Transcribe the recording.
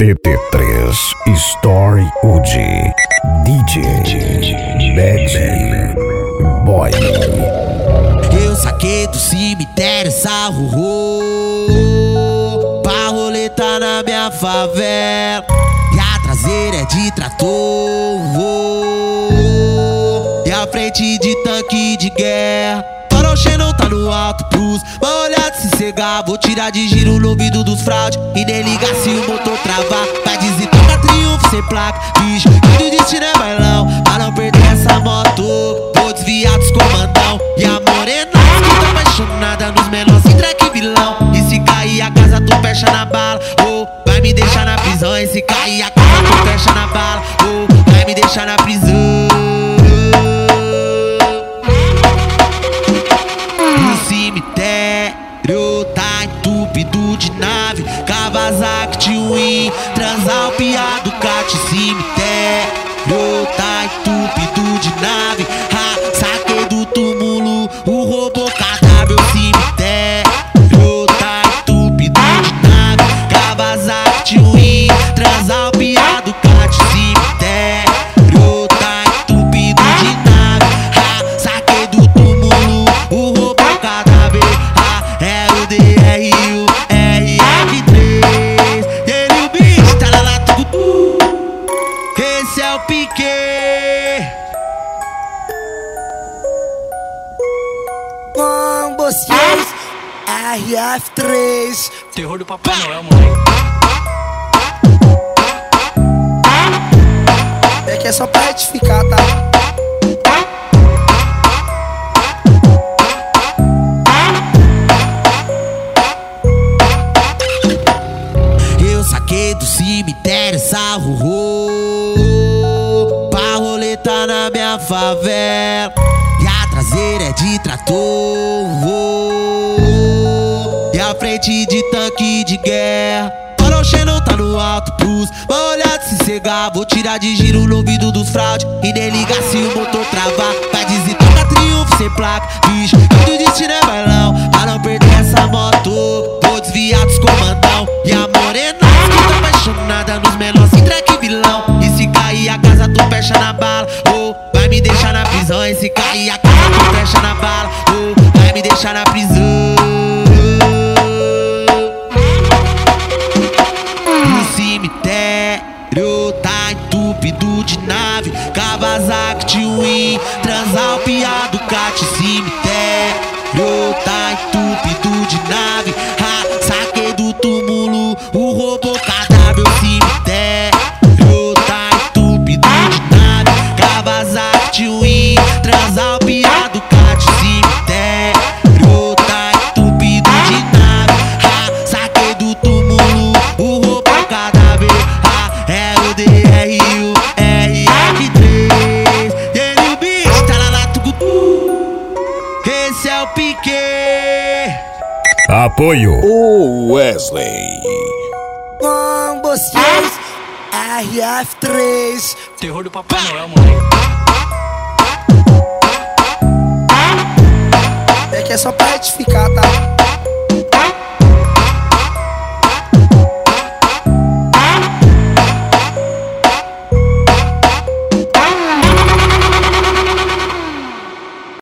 TT3 Story UG DJ Bad Boy. Eu saquei do cemitério essa pra roletar na minha favela. E a traseira é de trator e a frente de tanque de guerra. Farol não tá no alto plus, mas olhar de se cegar. Vou tirar de giro no ouvido dos fraude e nem ligar se o motor travar. Vai dizer toca triunfo sem placa, bicho, que o destino é bailão. Pra não perder essa moto, vou desviar dos comandão. E a morena que tá apaixonada nos menores sem track vilão. E se cair a casa tu fecha na bala, ou vai me deixar na prisão. E se cair a casa tu fecha na bala, ou vai me deixar na prisão. Tá entupido de nave, Kawasaki Twin, Transalpia, Ducati, cemitério. Tá entupido de nave, saquei do túmulo o robô cadáver, cemitério. Tá entupido de nave, Kawasaki Twin, Transalpia, Ducati, cemitério. Tá entupido de nave, saquei do túmulo o robô cadáver. É o DRU, RF3. Ele o bicho tá lá tudo. Esse é o Piquet. Combo 6, RF3. Terror do Papai Noel, mano. É que é só pra retificar, tá? Saquei do cemitério essa pra roletar na minha favela. E a traseira é de trator e a frente de tanque de guerra. Farol não tá no alto plus, mas olhar de se cegar. Vou tirar de giro no ouvido dos fraude e nem ligar se o motor travar. Vai dizer toca triunfo sem placa, bicho, que o destino é bailão. Pra não perder essa moto, vou desviar dos comandão. E a morena que tá apaixonada nos menores sem track vilão. E se cair a casa tu fecha na bala, ou vai me deixar na prisão. E se cair a casa tu fecha na bala, ou vai me deixar na prisão. No cemitério tá entupido de nave, Kawasaki Twin, Transalpia, Ducati, cemitério. Tá entupido de nave, saquei do túmulo o robô cadáver, cemitério. Tá entupido de nave, Kawasaki Twin, Transalpia, Ducati, cemitério. Tá entupido de nave, saquei do túmulo o robô cadáver. É o DRU, RF3. Ele o bicho tá lá tudo. Esse é o Piquet. Apoio O Wesley. Combo 6, RF3. Terror do Papai Noel, mano. É que é só pra retificar, tá?